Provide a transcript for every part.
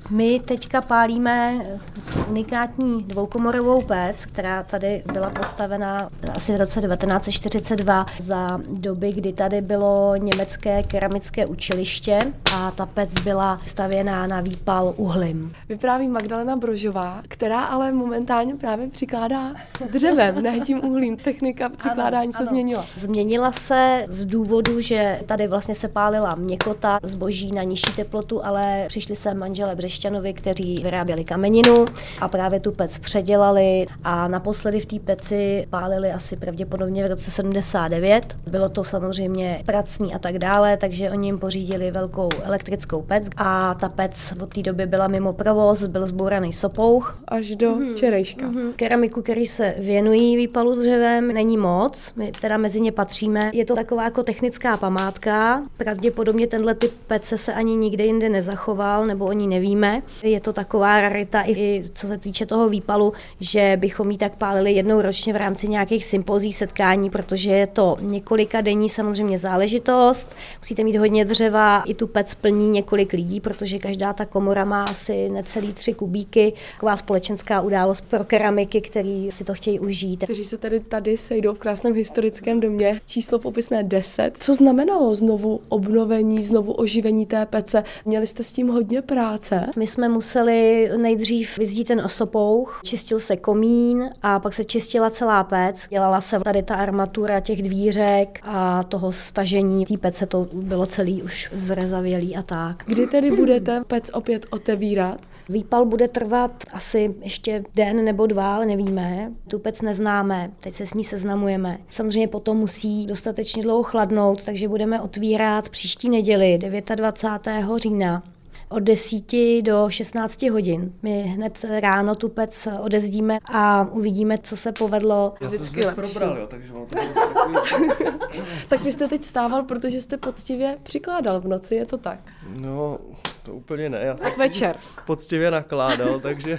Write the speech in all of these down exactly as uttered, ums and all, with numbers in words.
My teďka pálíme unikátní dvoukomorovou pec, která tady byla postavena asi v roce devatenáct set čtyřicet dva za doby, kdy tady bylo německé keramické učiliště a ta pec byla stavěná na výpal uhlím. Vypráví Magdalena Brožová, která ale momentálně právě přikládá dřevem, ne tím uhlím. Technika přikládání ano, se ano. změnila. Změnila se z důvodu, že tady vlastně se pálila měkota, zboží na nižší teplotu, ale přišli sem manželé Břešťanovi, kteří vyráběli kameninu a právě tu pec předělali a naposledy v té peci pálili asi pravděpodobně v roce sedmdesát devět. Bylo to samozřejmě pracní a tak dále, takže oni jim pořídili velkou elektrickou pec a ta pec od té doby byla mimo provoz, byl zbouraný sopouch. Až do mm-hmm. včerejška. Mm-hmm. Keramiku, který se věnují výpalu dřevem, není moc, my teda mezi ně patříme. Je to taková jako technická památka, pravděpodobně tenhle typ pece se ani nikde jinde nezachoval, nebo o ní nevíme. Je to taková rarita i co se týče toho výpalu, že bychom ji tak pálili jednou ročně v rámci nějakých sympozí, setkání, protože je to několika denní samozřejmě záležitost. Musíte mít hodně dřeva, i tu pec plní několik lidí, protože každá ta komora má asi necelý tři kubíky. Taková společenská událost pro keramiky, který si to chtějí užít. Kteří se tady tady sejdou v krásném historickém domě. Číslo popisné deset. Co znamenalo znovu obnovení, znovu oživení té pece? Měli jste s tím hodně práce? My jsme museli nejdřív vyzdít ten osopouch, čistil se komín a pak se čistila celá pec. Dělala se tady ta armatura těch dvířek a toho stažení té pece, to bylo celý už zrezavělý a tak. Kdy tedy budete pec opět otevírat? Výpal bude trvat asi ještě den nebo dva, ale nevíme. Tu pec neznáme, teď se s ní seznamujeme. Samozřejmě potom musí dostatečně dlouho chladnout, takže budeme otvírat příští neděli dvacátého devátého října. Od desíti do šestnácti hodin. My hned ráno tu pec odezdíme a uvidíme, co se povedlo. Já jsem se probral, jo, takže ono to bylo takový... Tak vy jste teď vstával, protože jste poctivě přikládal v noci, je to tak? No, to úplně ne. Já jsem tak večer. Poctivě nakládal, takže...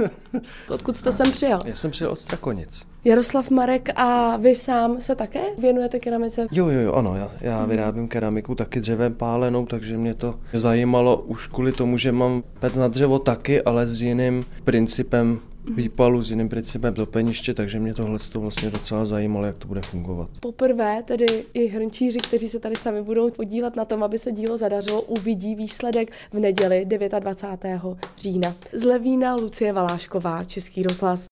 Odkud jste sem přijel? Já jsem přijel od Strakonic. Jaroslav Marek, a vy sám se také věnujete keramice? Jo, jo, jo, ano, já, já vyrábím keramiku taky dřevem pálenou, takže mě to zajímalo už kvůli tomu, že mám pec na dřevo taky, ale s jiným principem výpalu, s jiným principem topeniště, takže mě tohle to vlastně docela zajímalo, jak to bude fungovat. Poprvé tedy i hrnčíři, kteří se tady sami budou podílet na tom, aby se dílo zadařilo, uvidí výsledek v neděli dvacátého devátého října. Z Levína Lucie Valášková, Český rozhlas.